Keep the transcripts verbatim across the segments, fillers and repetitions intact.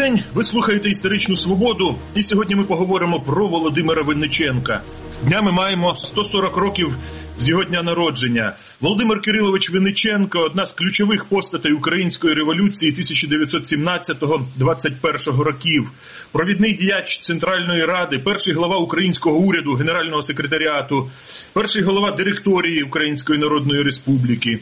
день, ви слухаєте «Історичну свободу», і сьогодні ми поговоримо про Володимира Винниченка. Днями маємо сто сорок років з його дня народження. Володимир Кирилович Винниченко – одна з ключових постатей Української революції тисяча дев'ятсот сімнадцятого - двадцять першого років. Провідний діяч Центральної Ради, перший глава українського уряду, Генерального секретаріату, перший голова директорії Української Народної Республіки.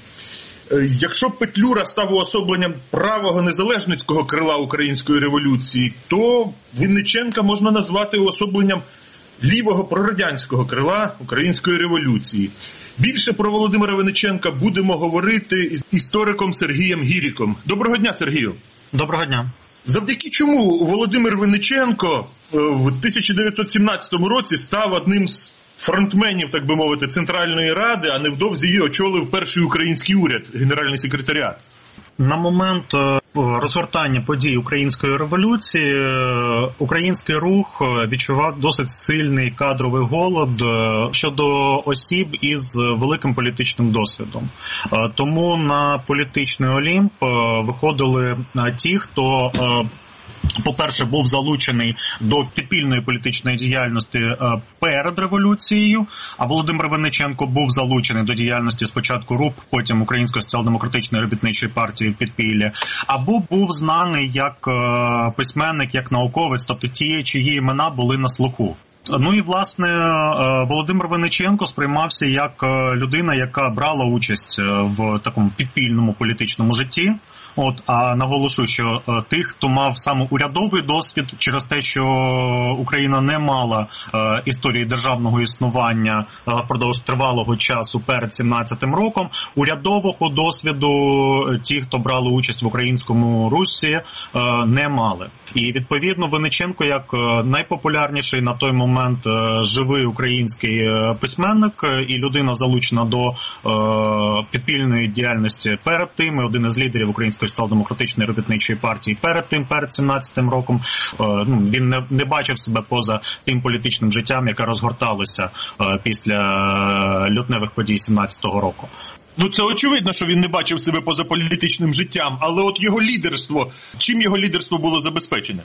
Якщо Петлюра став уособленням правого незалежницького крила Української революції, то Винниченка можна назвати уособленням лівого прорадянського крила Української революції. Більше про Володимира Винниченка будемо говорити із істориком Сергієм Гіріком. Доброго дня, Сергію. Доброго дня. Завдяки чому Володимир Винниченко в тисяча дев'ятсот сімнадцятому році став одним з фронтменів, так би мовити, Центральної Ради, а невдовзі її очолив перший український уряд, Генеральний секретаріат? На момент розгортання подій Української революції український рух відчував досить сильний кадровий голод щодо осіб із великим політичним досвідом. Тому на політичний Олімп виходили ті, хто, по-перше, був залучений до підпільної політичної діяльності перед революцією, а Володимир Винниченко був залучений до діяльності спочатку РУП, потім Української соціал-демократичної робітничої партії в підпіллі, або був знаний як письменник, як науковець, тобто ті, чиї імена були на слуху. Ну і, власне, Володимир Винниченко сприймався як людина, яка брала участь в такому підпільному політичному житті. От, а наголошую, що е, тих, хто мав саме урядовий досвід через те, що Україна не мала е, історії державного існування е, впродовж тривалого часу перед сімнадцятим роком, урядового досвіду ті, хто брали участь в українському русі, е, не мали. І, відповідно, Винниченко, як е, найпопулярніший на той момент е, живий український е, письменник і людина, залучена до е, підпільної діяльності перед тим, і один із лідерів української соціал-демократичної робітничої партії перед тим, перед сімнадцятим роком, ну, він не, не бачив себе поза тим політичним життям, яке розгорталося після лютневих подій сімнадцятого року. Ну, це очевидно, що він не бачив себе поза політичним життям, але от його лідерство, чим його лідерство було забезпечене?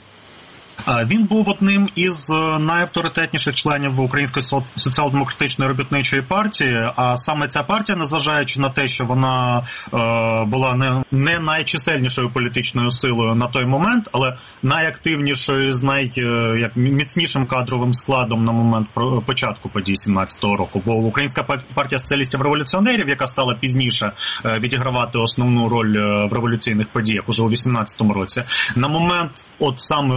Він був одним із найавторитетніших членів Української соціал-демократичної робітничої партії, а саме ця партія, незважаючи на те, що вона е, була не, не найчисельнішою політичною силою на той момент, але найактивнішою з найміцнішим кадровим складом на момент початку подій сімнадцятого року. Бо Українська партія соціалістів-революціонерів, яка стала пізніше відігравати основну роль в революційних подіях уже у вісімнадцятому році, на момент от саме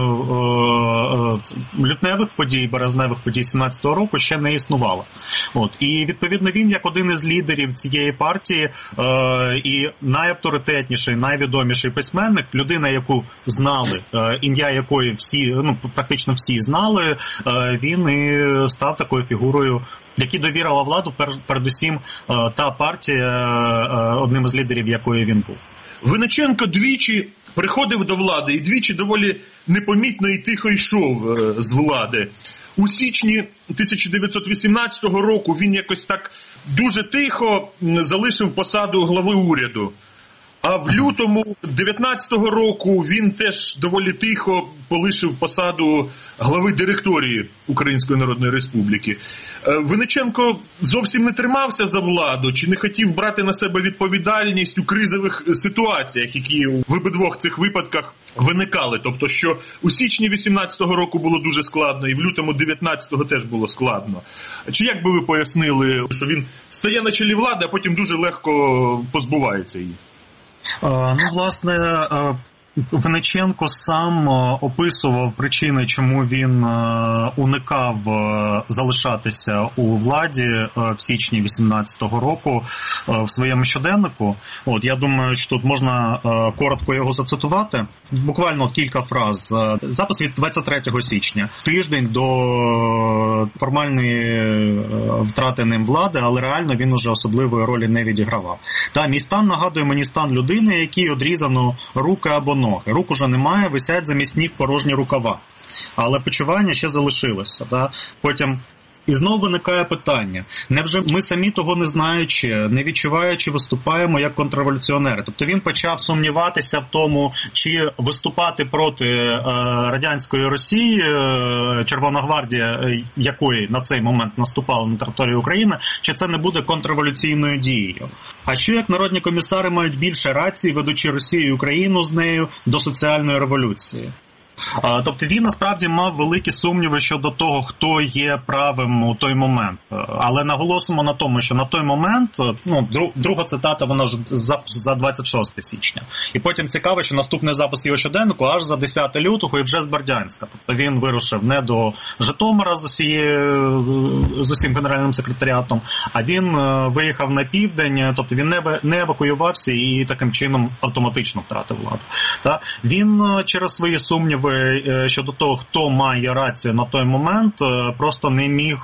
лютневих подій, березневих подій сімнадцятого року ще не існувало. От. І, відповідно, він, як один із лідерів цієї партії е- і найавторитетніший, найвідоміший письменник, людина, яку знали, е- ім'я якої всі, ну, практично всі знали, е- він і став такою фігурою, якій довірила владу, пер- передусім, е- та партія, е- одним із лідерів якої він був. Винниченко двічі приходив до влади і двічі доволі непомітно і тихо йшов з влади. У січні тисяча дев'ятсот вісімнадцятого року він якось так дуже тихо залишив посаду глави уряду. А в лютому дев'ятнадцятого року він теж доволі тихо полишив посаду глави директорії Української Народної Республіки. Винниченко зовсім не тримався за владу, чи не хотів брати на себе відповідальність у кризових ситуаціях, які в обидвох цих випадках виникали. Тобто, що у січні вісімнадцятого року було дуже складно, і в лютому дев'ятнадцятого теж було складно. Чи як би ви пояснили, що він стає на чолі влади, а потім дуже легко позбувається її? Ну, власне, Винниченко сам описував причини, чому він уникав залишатися у владі в січні вісімнадцятого року в своєму щоденнику. От, я думаю, що тут можна коротко його зацитувати. Буквально кілька фраз. Запис від двадцять третього січня. Тиждень до формальної втрати ним влади, але реально він уже особливої ролі не відігравав. Та, мій стан нагадує мені стан людини, якій одрізано руки або ноги. Рук уже немає, висять замість ніг порожні рукава. Але почування ще залишилося. Да? Потім І знову виникає питання, невже ми самі того не знаючи, не відчуваючи, виступаємо як контрреволюціонери? Тобто він почав сумніватися в тому, чи виступати проти е, радянської Росії, е, Червона гвардія, е, якої на цей момент наступала на територію України, чи це не буде контрреволюційною дією? А що як народні комісари мають більше рації, ведучи Росію і Україну з нею до соціальної революції? Тобто він насправді мав великі сумніви щодо того, хто є правим у той момент. Але наголосимо на тому, що на той момент, ну, друга цитата, вона ж за, за двадцять шостого січня. І потім цікаво, що наступний запис його щоденнику аж за десяте лютого і вже з Бердянська. Тобто він вирушив не до Житомира з, усією, з усім генеральним секретаріатом, а він виїхав на південь, тобто він не, не евакуювався і таким чином автоматично втратив владу. Та? Він через свої сумніви щодо того, хто має рацію на той момент, просто не міг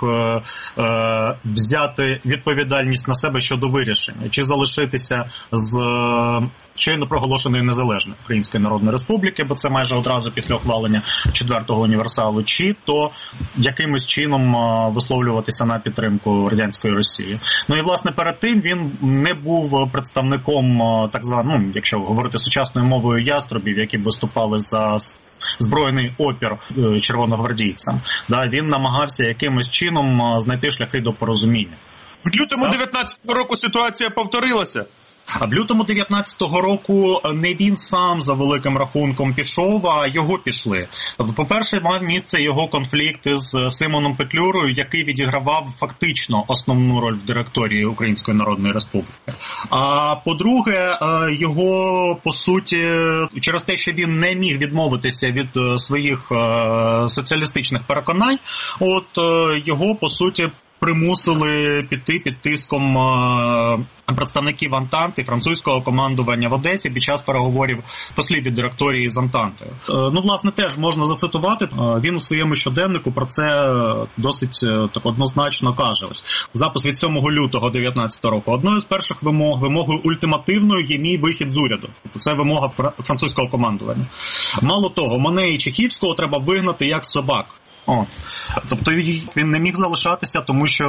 взяти відповідальність на себе щодо вирішення, чи залишитися з щойно проголошеної незалежної Української Народної Республіки, бо це майже одразу після ухвалення четвертого універсалу, чи то якимось чином висловлюватися на підтримку радянської Росії. Ну і, власне, перед тим він не був представником так званого, ну, якщо говорити сучасною мовою, яструбів, які виступали за збройний опір червоногвардійцям. Да, він намагався якимось чином знайти шляхи до порозуміння. В лютому дев'ятнадцятого року ситуація повторилася. А в лютому дев'ятнадцятого року не він сам за великим рахунком пішов, а його пішли. По-перше, мав місце його конфлікт з Симоном Петлюрою, який відігравав фактично основну роль в директорії Української Народної Республіки. А по-друге, його, по суті, через те, що він не міг відмовитися від своїх соціалістичних переконань, от його, по суті, примусили піти під тиском представників Антанти, французького командування в Одесі під час переговорів послів від директорії з Антантою. Ну, власне, теж можна зацитувати. Він у своєму щоденнику про це досить так однозначно каже. Ось запис від сьомого лютого дев'ятнадцятого року. Одною з перших вимог, вимогою ультимативною є мій вихід з уряду. Це вимога французького командування. Мало того, мене і Чехівського треба вигнати як собак. О. Тобто він не міг залишатися, тому що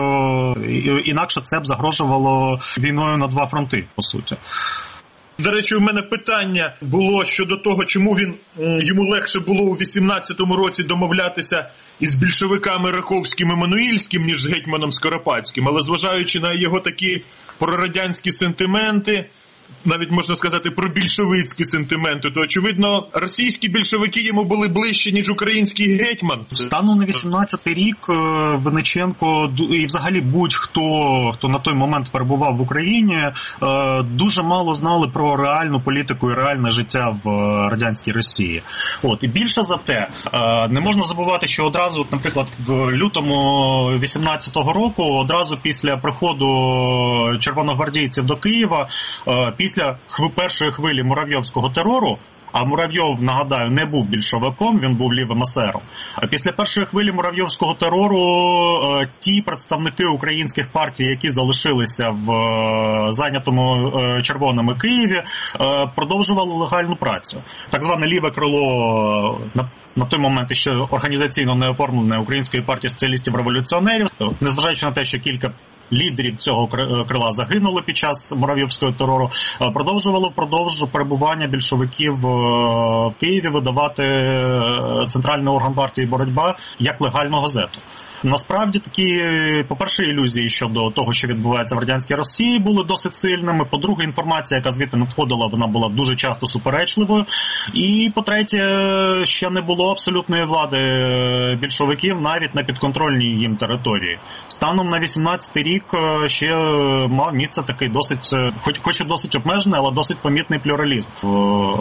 інакше це б загрожувало війною на два фронти, по суті. До речі, у мене питання було щодо того, чому він, йому легше було у вісімнадцятому році домовлятися із більшовиками Раховським і Мануїльським, ніж з гетьманом Скоропадським. Але зважаючи на його такі прорадянські сентименти, навіть можна сказати про більшовицькі сентименти, то, очевидно, російські більшовики йому були ближче, ніж український гетьман. Станом на вісімнадцятий рік Винниченко і взагалі будь-хто, хто на той момент перебував в Україні, дуже мало знали про реальну політику і реальне життя в радянській Росії. От, і більше за те, не можна забувати, що одразу, наприклад, в лютому вісімнадцятого року, одразу після приходу червоногвардійців до Києва, після першої хвилі муравйовського терору, а Муравйов, нагадаю, не був більшовиком, він був лівим есером. А після першої хвилі муравйовського терору ті представники українських партій, які залишилися в зайнятому червоними Києві, продовжували легальну працю. Так зване ліве крило, на той момент ще організаційно не оформлене Української партії соціалістів-революціонерів, незважаючи на те, що кілька лідерів цього крила загинули під час муравйовського терору, продовжувало впродовж перебування більшовиків в Києві видавати центральний орган партії «Боротьба» як легальну газету. Насправді такі, по-перше, ілюзії щодо того, що відбувається в радянській Росії, були досить сильними. По-друге, інформація, яка звідти надходила, вона була дуже часто суперечливою. І, по-третє, ще не було абсолютної влади більшовиків навіть на підконтрольній їм території. Станом на вісімнадцятий рік ще мав місце такий досить, хоч, хоч і досить обмежений, але досить помітний плюралізм в,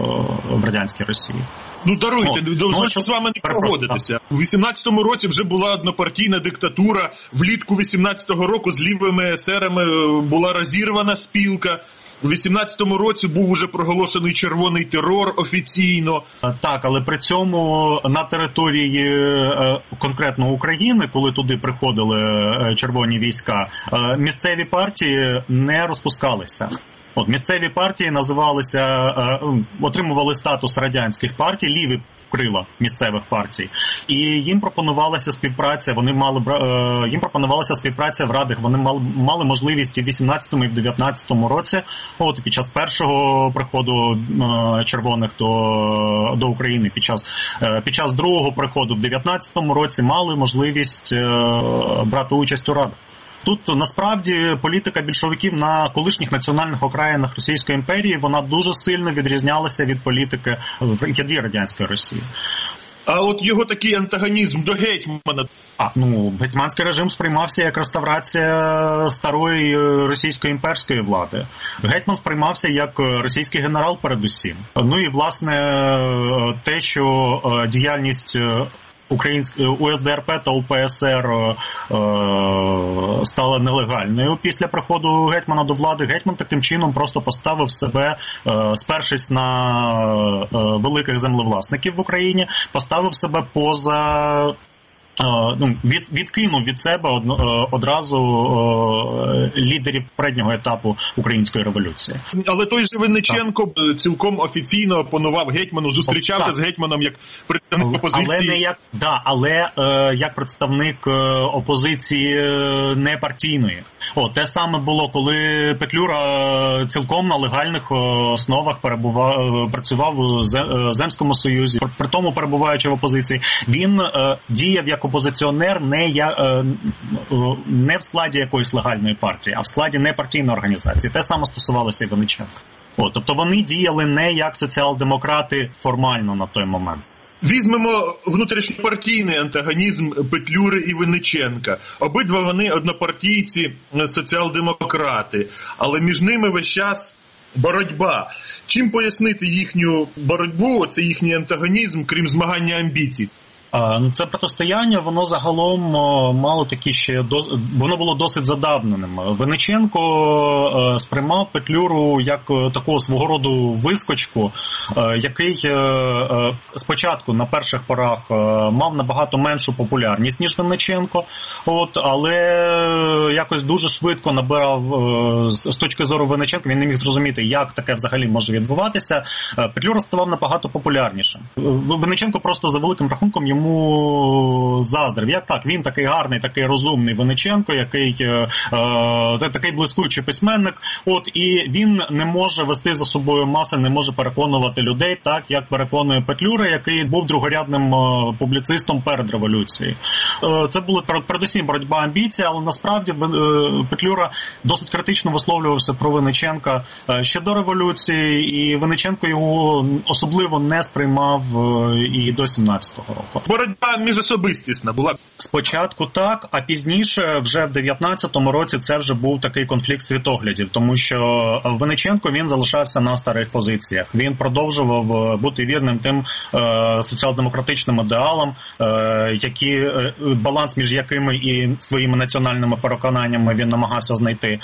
в радянській Росії. Ну, даруйте, дозвольте з вами не погодитися. У вісімнадцятому році вже була однопартійна диктатура, влітку вісімнадцятого року з лівими есерами була розірвана спілка. У вісімнадцятому році був уже проголошений червоний терор офіційно. Так, але при цьому на території конкретно України, коли туди приходили червоні війська, місцеві партії не розпускалися. От, місцеві партії називалися, отримували статус радянських партій, ліві крила місцевих партій. І їм пропонувалася співпраця, вони мали, їм пропонувалася співпраця в радах, вони мали, мали можливість і в вісімнадцятому, і в дев'ятнадцятому році, от під час першого приходу червоних до, до України, під час, під час другого приходу в дев'ятнадцятому році мали можливість брати участь у радах. Тут, насправді, політика більшовиків на колишніх національних окраїнах Російської імперії, вона дуже сильно відрізнялася від політики в ядрі радянської Росії. А от його такий антагонізм до гетьмана? А, ну, гетьманський режим сприймався як реставрація старої російської імперської влади. Гетьман сприймався як російський генерал передусім. Ну і, власне, те, що діяльність У Ес Де Ер Пе та У Пе Ес Ер е, стала нелегальною після приходу гетьмана до влади. Гетьман таким чином просто поставив себе, е, спершись на е, великих землевласників в Україні, поставив себе поза... Ну, від, відкинув від себе од, одразу о, лідерів переднього етапу української революції. Але той же Винниченко так. цілком офіційно опонував гетьману, зустрічався так. з гетьманом як представник опозиції. Але не як, да, але е, як представник опозиції не партійної. О, те саме було, коли Петлюра цілком на легальних основах перебував, працював у Земському Союзі, при тому перебуваючи в опозиції. Він е, діяв як опозиціонер не, я, е, не в складі якоїсь легальної партії, а в складі непартійної організації. Те саме стосувалося і Винниченка. О, тобто вони діяли не як соціал-демократи формально на той момент. Візьмемо внутрішньопартійний антагонізм Петлюри і Винниченка. Обидва вони однопартійці, соціал-демократи, але між ними весь час боротьба. Чим пояснити їхню боротьбу, оце їхній антагонізм, крім змагання амбіцій? Це протистояння, воно загалом мало такі ще, воно було досить задавненим. Винниченко сприймав Петлюру як такого свого роду вискочку, який спочатку на перших порах мав набагато меншу популярність, ніж Винниченко, от, але якось дуже швидко набирав, з точки зору Винниченка, він не міг зрозуміти, як таке взагалі може відбуватися. Петлюра ставав набагато популярнішим. Винниченко просто за великим рахунком йому йому заздрив. Як так? Він такий гарний, такий розумний Винниченко, який е, е, такий блискучий письменник, от, і він не може вести за собою маси, не може переконувати людей так, як переконує Петлюра, який був другорядним е, публіцистом перед революцією. Е, це була передусім боротьба амбіцій, але насправді е, Петлюра досить критично висловлювався про Винниченка е, ще до революції, і Винниченко його особливо не сприймав е, і до сімнадцятого року. Боротьба міжособистісна була. Спочатку так, а пізніше, вже в дев'ятнадцятому році, це вже був такий конфлікт світоглядів, тому що Винниченко, він залишався на старих позиціях. Він продовжував бути вірним тим е, соціал-демократичним ідеалам, е, які, е, баланс між якими і своїми національними переконаннями він намагався знайти.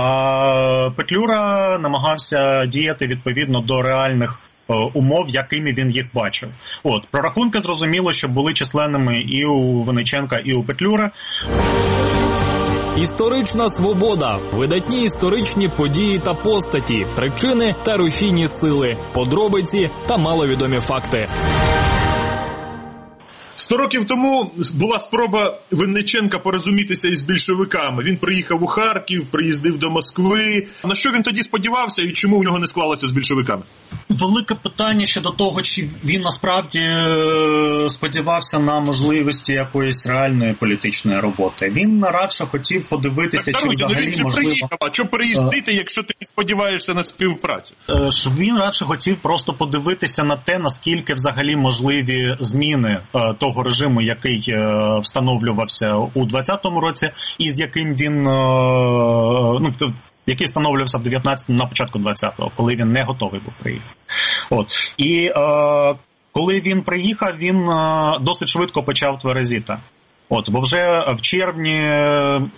А Петлюра намагався діяти відповідно до реальних умов, якими він їх бачив. От, прорахунки, зрозуміло, що були численними і у Винниченка, і у Петлюри. Історична свобода, видатні історичні події та постаті, причини та рушійні сили, подробиці та маловідомі факти. Сто років тому була спроба Винниченка порозумітися із більшовиками. Він приїхав у Харків, приїздив до Москви. На що він тоді сподівався і чому у нього не склалося з більшовиками? Велике питання щодо того, чи він насправді сподівався на можливості якоїсь реальної політичної роботи. Він радше хотів подивитися, так, чи Таруся, взагалі він же можливо... приїхав, а що приїздити, якщо ти сподіваєшся на співпрацю? Він радше хотів просто подивитися на те, наскільки взагалі можливі зміни того режиму, який встановлювався у двадцятому році, і з яким він, ну, який встановлювався в дев'ятнадцятому, на початку двадцятого, коли він не готовий був приїхати. От. І е, коли він приїхав, він е, досить швидко почав тверезіти. От, бо вже в червні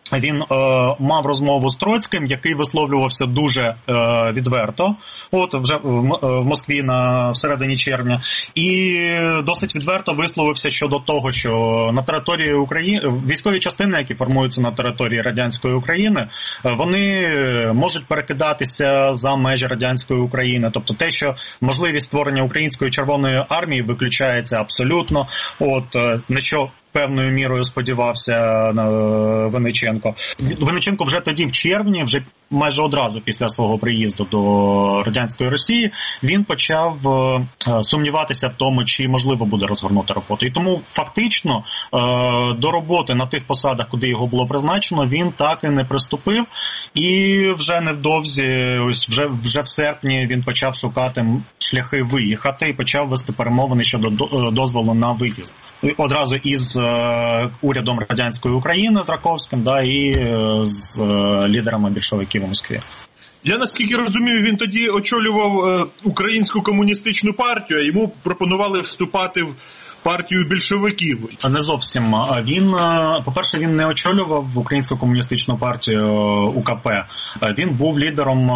він е, мав розмову з Троцьким, який висловлювався дуже е, відверто, от вже в, в Москві на всередині червня, і досить відверто висловився щодо того, що на території України військові частини, які формуються на території радянської України, вони можуть перекидатися за межі радянської України. Тобто те, що можливість створення української Червоної армії виключається абсолютно, от на що певною мірою сподівався Винниченко. Винниченко вже тоді, в червні, вже майже одразу після свого приїзду до радянської Росії, він почав сумніватися в тому, чи можливо буде розгорнути роботу. І тому фактично до роботи на тих посадах, куди його було призначено, він так і не приступив. І вже невдовзі, ось вже, вже в серпні він почав шукати шляхи виїхати і почав вести перемовини щодо дозволу на виїзд. Одразу із е, урядом радянської України з Раковським, да, і е, з е, лідерами більшовиків у Москві. Я наскільки розумію, він тоді очолював е, Українську комуністичну партію, а йому пропонували вступати в партію більшовиків. Не зовсім. Він, по-перше, він не очолював Українську комуністичну партію УКП. Він був лідером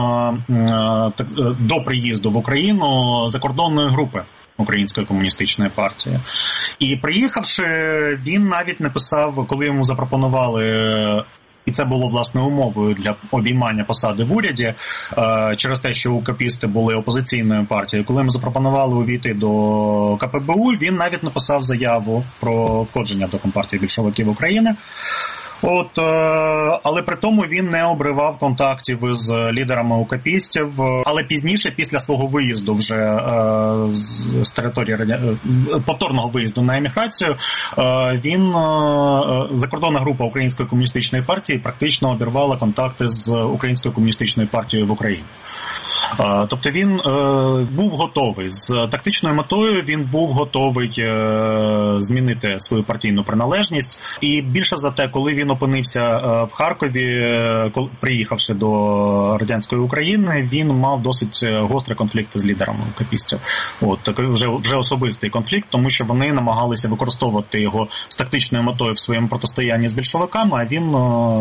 до приїзду в Україну закордонної групи Української комуністичної партії. І приїхавши, він навіть не писав, коли йому запропонували, і це було, власне, умовою для обіймання посади в уряді, через те, що УКПісти були опозиційною партією. Коли йому запропонували увійти до КПБУ, він навіть написав заяву про входження до Компартії більшовиків України. От, але при тому він не обривав контактів із лідерами укапістів. Але пізніше, після свого виїзду вже з території повторного виїзду на еміграцію, він, закордонна група Української комуністичної партії практично обірвала контакти з Українською комуністичною партією в Україні. Тобто він е, був готовий. З тактичною метою він був готовий е, змінити свою партійну приналежність. І більше за те, коли він опинився е, в Харкові, е, коли, приїхавши до радянської України, він мав досить гострий конфлікт з лідерами укапістів. От, такий вже, вже особистий конфлікт, тому що вони намагалися використовувати його з тактичною метою в своєму протистоянні з більшовиками, а він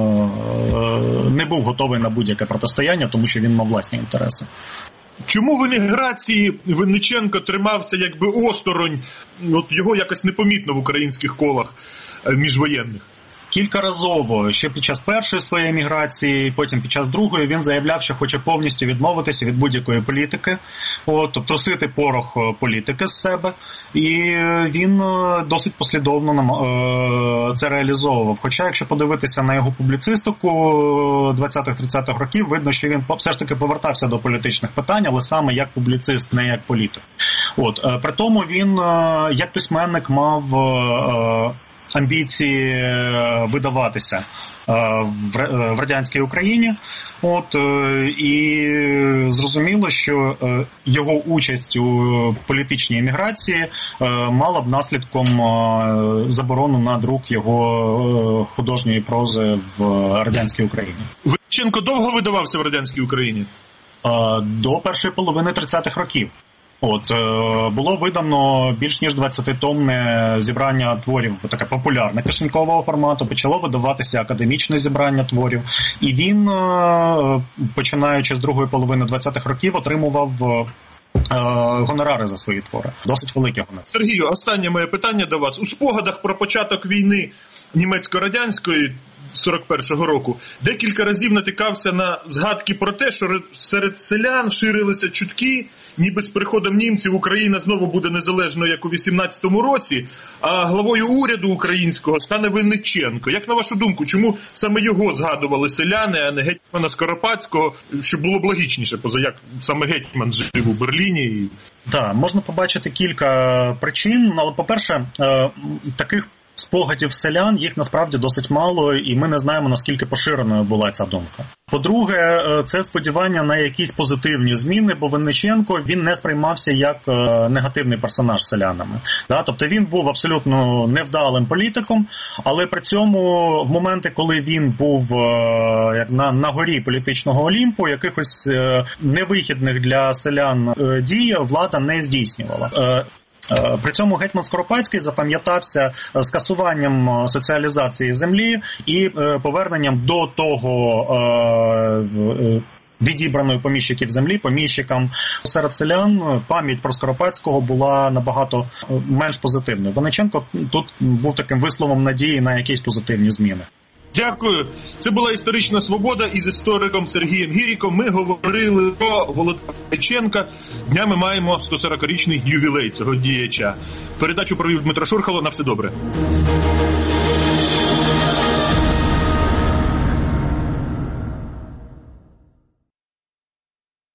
е, не був готовий на будь-яке протистояння, тому що він мав власні інтереси. Чому в еміграції Винниченко тримався якби осторонь, от його якось непомітно в українських колах міжвоєнних? Кількаразово, ще під час першої своєї еміграції, потім під час другої, він заявляв, що хоче повністю відмовитися від будь-якої політики, от, трусити порох політики з себе, і він досить послідовно це реалізовував. Хоча, якщо подивитися на його публіцистику двадцятих-тридцятих років, видно, що він все ж таки повертався до політичних питань, але саме як публіцист, не як політик. От, при тому він, як письменник, мав амбіції видаватися в радянській Україні. От, і зрозуміло, що його участь у політичній еміграції мала б наслідком заборону на друк його художньої прози в радянській Україні. Винниченко довго видавався в радянській Україні? До першої половини тридцятих років. От, було видано більш ніж двадцятитомне зібрання творів, таке популярне кишенькового формату, почало видаватися академічне зібрання творів, і він, починаючи з другої половини двадцятих років, отримував гонорари за свої твори. Досить великі гонорари. Сергію, останнє моє питання до вас. У спогадах про початок війни німецько-радянської сорок першого року декілька разів натикався на згадки про те, що серед селян ширилися чутки, ніби з приходом німців Україна знову буде незалежною, як у вісімнадцятому році, а главою уряду українського стане Винниченко. Як на вашу думку, чому саме його згадували селяни, а не гетьмана Скоропадського, що було б логічніше, поза як саме гетьман жив у Берліні? Так, можна побачити кілька причин, але, по-перше, таких спогадів селян, їх насправді досить мало, і ми не знаємо, наскільки поширеною була ця думка. По-друге, це сподівання на якісь позитивні зміни, бо Винниченко, він не сприймався як негативний персонаж селянами. Тобто він був абсолютно невдалим політиком, але при цьому в моменти, коли він був як на, на горі політичного Олімпу, якихось невихідних для селян дій влада не здійснювала. При цьому гетьман Скоропадський запам'ятався скасуванням соціалізації землі і поверненням до того відібраної поміщиків землі поміщикам. Серед селян пам'ять про Скоропадського була набагато менш позитивною. Винниченко тут був таким висловом надії на якісь позитивні зміни. Дякую. Це була «Історична свобода» із істориком Сергієм Гіріком. Ми говорили про Володимира Винниченка. Днями маємо сто сорокарічний ювілей цього діяча. Передачу провів Дмитро Шурхало. На все добре.